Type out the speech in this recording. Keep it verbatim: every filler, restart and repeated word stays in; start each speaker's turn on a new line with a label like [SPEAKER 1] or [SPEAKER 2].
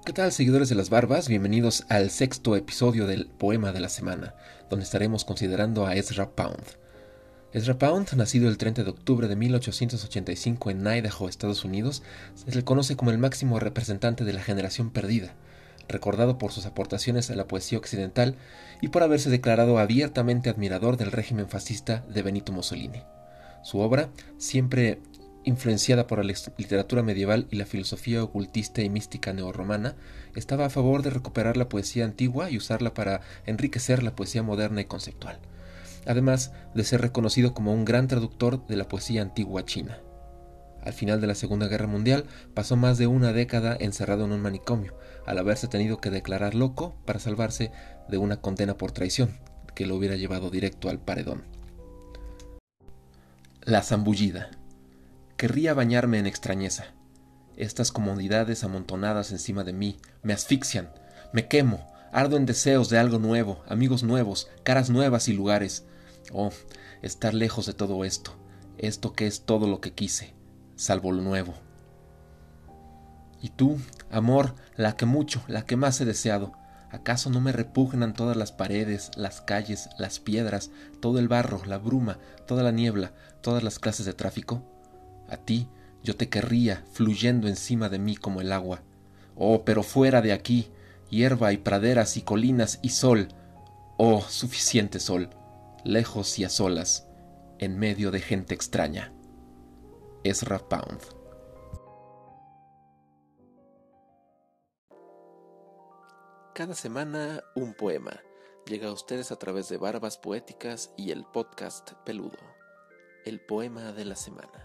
[SPEAKER 1] ¿Qué tal, seguidores de las barbas? Bienvenidos al sexto episodio del Poema de la Semana, donde estaremos considerando a Ezra Pound. Ezra Pound, nacido el treinta de octubre de mil ochocientos ochenta y cinco en Idaho, Estados Unidos, se le conoce como el máximo representante de la generación perdida, recordado por sus aportaciones a la poesía occidental y por haberse declarado abiertamente admirador del régimen fascista de Benito Mussolini. Su obra, siempre influenciada por la literatura medieval y la filosofía ocultista y mística neorromana, estaba a favor de recuperar la poesía antigua y usarla para enriquecer la poesía moderna y conceptual, además de ser reconocido como un gran traductor de la poesía antigua china. Al final de la Segunda Guerra Mundial, pasó más de una década encerrado en un manicomio, al haberse tenido que declarar loco para salvarse de una condena por traición, que lo hubiera llevado directo al paredón. La zambullida. Querría bañarme en extrañeza. Estas comodidades amontonadas encima de mí me asfixian, me quemo, ardo en deseos de algo nuevo, amigos nuevos, caras nuevas y lugares. Oh, estar lejos de todo esto, esto que es todo lo que quise, salvo lo nuevo. Y tú, amor, la que mucho, la que más he deseado, ¿acaso no me repugnan todas las paredes, las calles, las piedras, todo el barro, la bruma, toda la niebla, todas las clases de tráfico? A ti yo te querría, fluyendo encima de mí como el agua. Oh, pero fuera de aquí, hierba y praderas y colinas y sol. Oh, suficiente sol, lejos y a solas, en medio de gente extraña. Ezra Pound. Cada semana un poema llega a ustedes a través de Barbas Poéticas y el podcast Peludo, el poema de la semana.